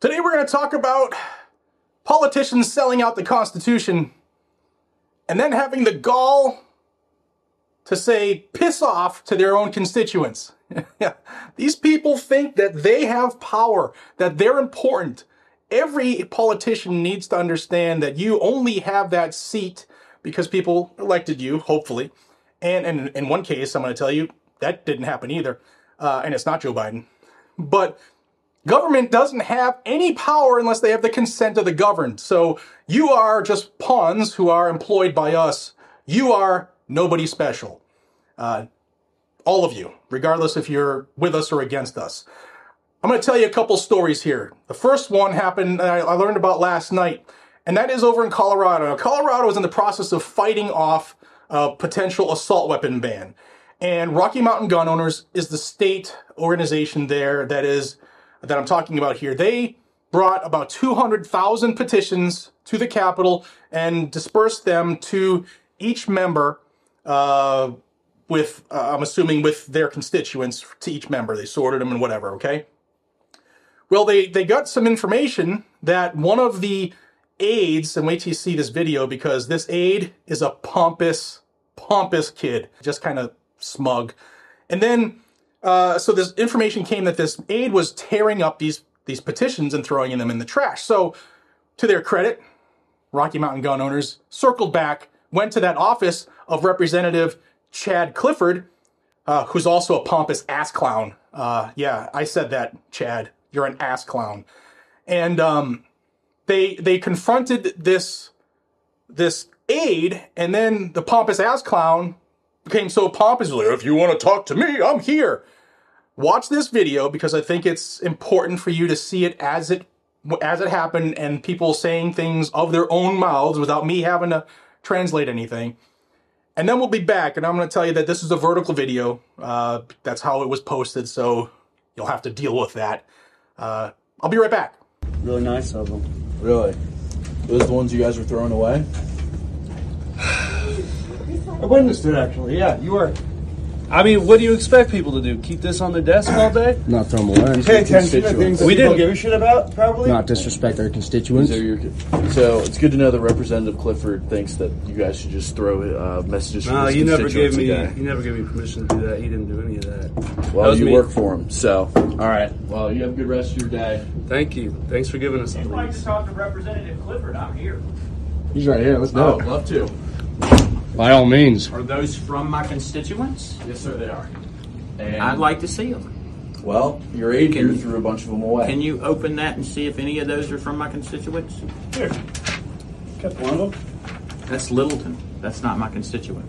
Today we're going to talk about politicians selling out the Constitution and then having the gall to say piss off to their own constituents. These people think that they have power, that they're important. Every politician needs to understand that you only have that seat because people elected you, hopefully. And in one case, I'm going to tell you, that didn't happen either. And it's not Joe Biden. But government doesn't have any power unless they have the consent of the governed. So you are just pawns who are employed by us. You are nobody special. All of you, regardless if you're with us or against us. I'm going to tell you a couple stories here. The first one happened, I learned about last night, and that is over in Colorado. Now, Colorado is in the process of fighting off a potential assault weapon ban. And Rocky Mountain Gun Owners is the state organization there that I'm talking about here. They brought about 200,000 petitions to the Capitol and dispersed them to each member with, I'm assuming, with their constituents to each member. They sorted them and whatever, okay? Well, they got some information that one of the aides, and wait till you see this video because this aide is a pompous kid, just kind of smug. And then, so this information came that this aide was tearing up these petitions and throwing them in the trash. So, to their credit, Rocky Mountain Gun Owners circled back, went to that office of Representative Chad Clifford, who's also a pompous ass clown. Yeah, I said that, Chad. You're an ass clown. And they confronted this aide, and then the pompous ass clown became so pompous, like, if you want to talk to me, I'm here. Watch this video because I think it's important for you to see it as it happened and people saying things of their own mouths without me having to translate anything. And then we'll be back, and I'm going to tell you that this is a vertical video. That's how it was posted, so you'll have to deal with that. I'll be right back. Really nice of them. Really? Those the ones you guys were throwing away? I witnessed it, actually. Yeah, you were. I mean, what do you expect people to do? Keep this on their desk all day? Not throw them away. Pay attention to things that We people didn't. give a shit about, probably? Not disrespect their constituents. So it's good to know that Representative Clifford thinks that you guys should just throw messages from No, his you never constituents gave me. a day. You never gave me permission to do that. He didn't do any of that. Well, was you me. work for him, so all right. Well, you have a good rest of your day. Thank you. Thanks for giving us If the you'd like leads. to talk to Representative Clifford, I'm here. He's right here. Let's do Oh, it. love to. By all means. Are those from my constituents? Yes, sir, they are. And I'd like to see them. well, your aide here threw a bunch of them away. Can you open that and see if any of those are from my constituents? Here. Kept one of them. That's Littleton. That's not my constituent.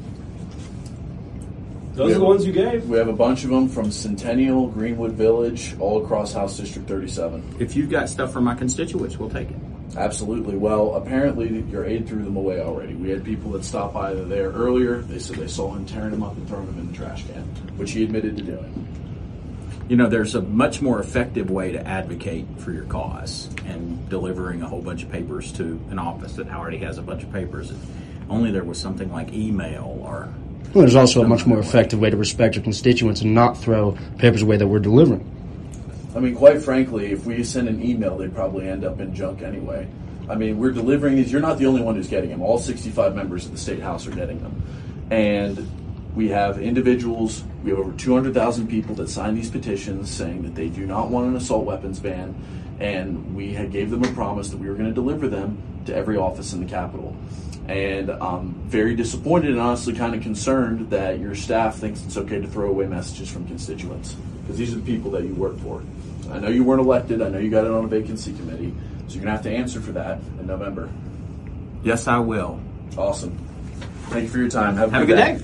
Those are the ones you gave. We have a bunch of them from Centennial, Greenwood Village, all across House District 37. If you've got stuff from my constituents, we'll take it. Absolutely. Well, apparently your aide threw them away already. We had people that stopped by there earlier. They said they saw him tearing them up and throwing them in the trash can, which he admitted to doing. You know, there's a much more effective way to advocate for your cause and delivering a whole bunch of papers to an office that already has a bunch of papers. If only there was something like email or... Well, there's also a much more effective way to respect your constituents and not throw papers away that we're delivering. I mean, quite frankly, if we send an email, they'd probably end up in junk anyway. I mean, we're delivering these. You're not the only one who's getting them. All 65 members of the State House are getting them. And we have individuals, we have over 200,000 people that signed these petitions saying that they do not want an assault weapons ban. And we gave them a promise that we were going to deliver them to every office in the Capitol. And I'm very disappointed and honestly kind of concerned that your staff thinks it's okay to throw away messages from constituents. Because these are the people that you work for. I know you weren't elected. I know you got it on a vacancy committee. So you're going to have to answer for that in November. Yes, I will. Awesome. Thank you for your time. Have Have a good day.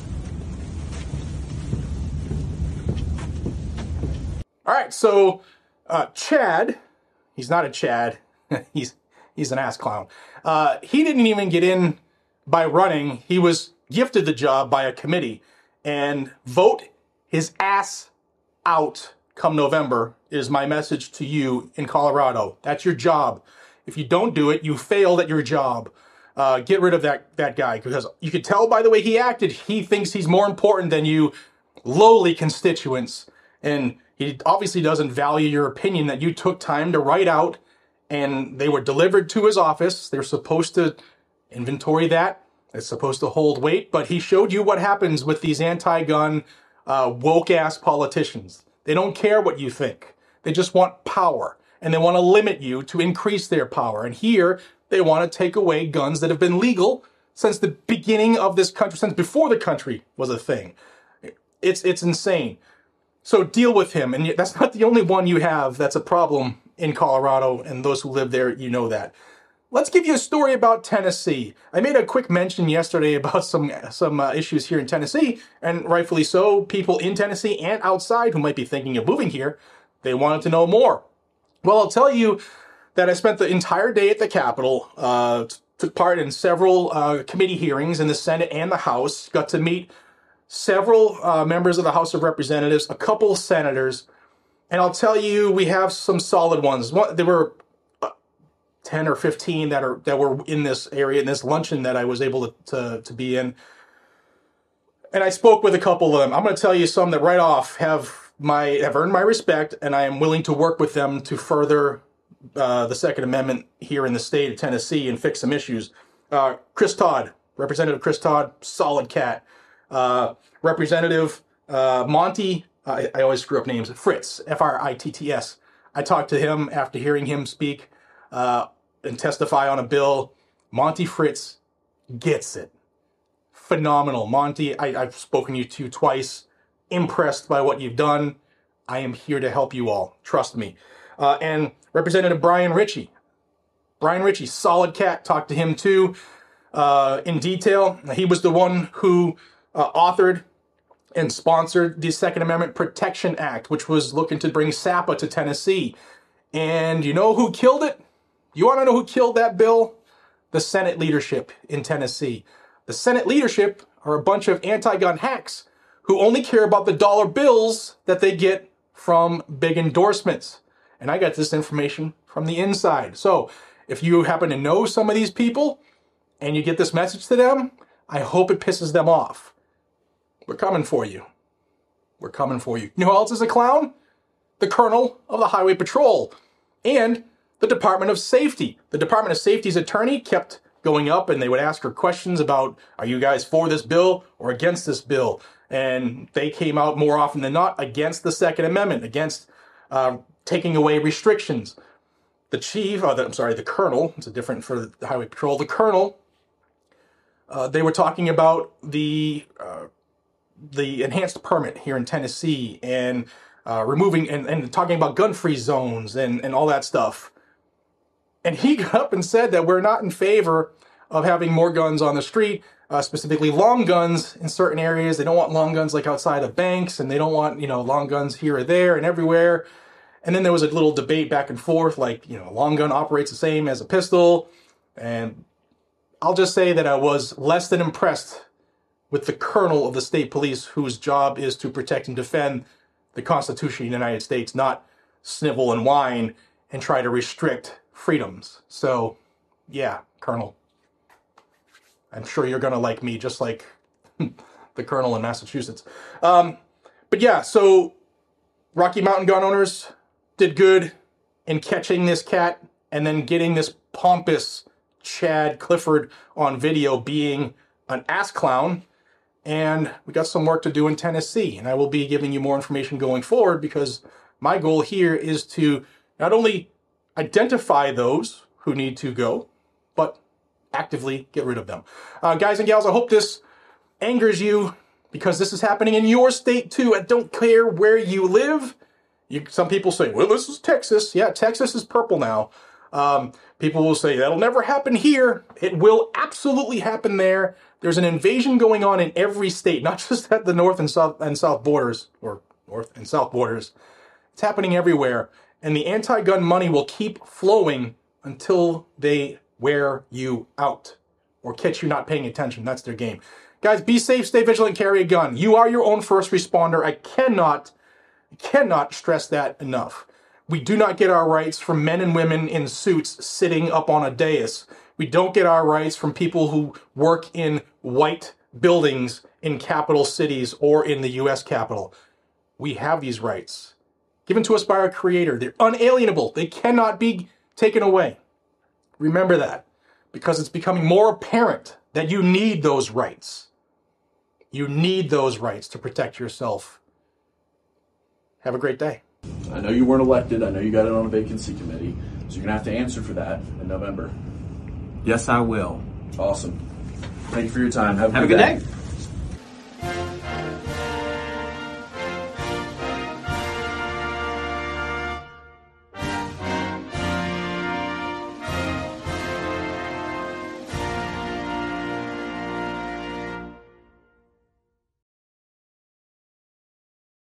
All right, so Chad, he's not a Chad. he's an ass clown. He didn't even get in by running. He was gifted the job by a committee. And vote his ass out come November is my message to you in Colorado. That's your job. If you don't do it, you failed at your job. Get rid of that guy, because you could tell by the way he acted, he thinks he's more important than you lowly constituents. And He obviously doesn't value your opinion that you took time to write out, and they were delivered to his office. They're supposed to inventory that. It's supposed to hold weight, but he showed you what happens with these anti-gun, woke-ass politicians. They don't care what you think. They just want power, and they want to limit you to increase their power. And here, they want to take away guns that have been legal since the beginning of this country, since before the country was a thing. It's insane. So deal with him, and that's not the only one you have that's a problem in Colorado, and those who live there, you know that. Let's give you a story about Tennessee. I made a quick mention yesterday about some issues here in Tennessee, and rightfully so. People in Tennessee and outside who might be thinking of moving here, they wanted to know more. Well, I'll tell you that I spent the entire day at the Capitol, took part in several committee hearings in the Senate and the House, got to meet several members of the House of Representatives, a couple senators, and I'll tell you, we have some solid ones. There were 10 or 15 that were in this area, in this luncheon that I was able to be in. And I spoke with a couple of them. I'm going to tell you some that right off have earned my respect, and I am willing to work with them to further the Second Amendment here in the state of Tennessee and fix some issues. Chris Todd, Representative Chris Todd, solid cat. Representative Monty, I always screw up names, Fritz, Fritts. I talked to him after hearing him speak and testify on a bill. Monty Fritz gets it. Phenomenal. Monty, I've spoken to you twice. Impressed by what you've done. I am here to help you all. Trust me. And Representative Brian Ritchie. Brian Ritchie, solid cat. Talked to him too in detail. He was the one who authored and sponsored the Second Amendment Protection Act, which was looking to bring SAPA to Tennessee. And you know who killed it? You want to know who killed that bill? The Senate leadership in Tennessee. The Senate leadership are a bunch of anti-gun hacks who only care about the dollar bills that they get from big endorsements. And I got this information from the inside. So if you happen to know some of these people and you get this message to them, I hope it pisses them off. We're coming for you. We're coming for you. You know who else is a clown? The Colonel of the Highway Patrol and the Department of Safety. The Department of Safety's attorney kept going up and they would ask her questions about, are you guys for this bill or against this bill? And they came out more often than not against the Second Amendment, against taking away restrictions. The Colonel, it's a different for the Highway Patrol, the Colonel, they were talking about the enhanced permit here in Tennessee and removing and talking about gun-free zones and all that stuff. And he got up and said that we're not in favor of having more guns on the street, specifically long guns in certain areas. They don't want long guns like outside of banks, and they don't want, long guns here or there and everywhere. And then there was a little debate back and forth, like, a long gun operates the same as a pistol. And I'll just say that I was less than impressed with the colonel of the state police, whose job is to protect and defend the Constitution of the United States, not snivel and whine and try to restrict freedoms. So, yeah, Colonel, I'm sure you're going to like me, just like the colonel in Massachusetts. But yeah, so Rocky Mountain gun owners did good in catching this cat and then getting this pompous Chad Clifford on video being an ass clown. And we got some work to do in Tennessee, and I will be giving you more information going forward because my goal here is to not only identify those who need to go, but actively get rid of them. Guys and gals, I hope this angers you because this is happening in your state too. I don't care where you live. Some people say, well, this is Texas. Yeah, Texas is purple now. People will say, that'll never happen here. It will absolutely happen there. There's an invasion going on in every state, not just at the north and south borders, or north and south borders. It's happening everywhere. And the anti-gun money will keep flowing until they wear you out or catch you not paying attention. That's their game. Guys, be safe, stay vigilant, carry a gun. You are your own first responder. I cannot stress that enough. We do not get our rights from men and women in suits sitting up on a dais. We don't get our rights from people who work in white buildings in capital cities or in the U.S. Capitol. We have these rights. given to us by our Creator. They're unalienable. They cannot be taken away. Remember that, because it's becoming more apparent that you need those rights. You need those rights to protect yourself. Have a great day. I know you weren't elected. I know you got it on a vacancy committee. So you're going to have to answer for that in November. Yes, I will. Awesome. Thank you for your time. Have Have a good day.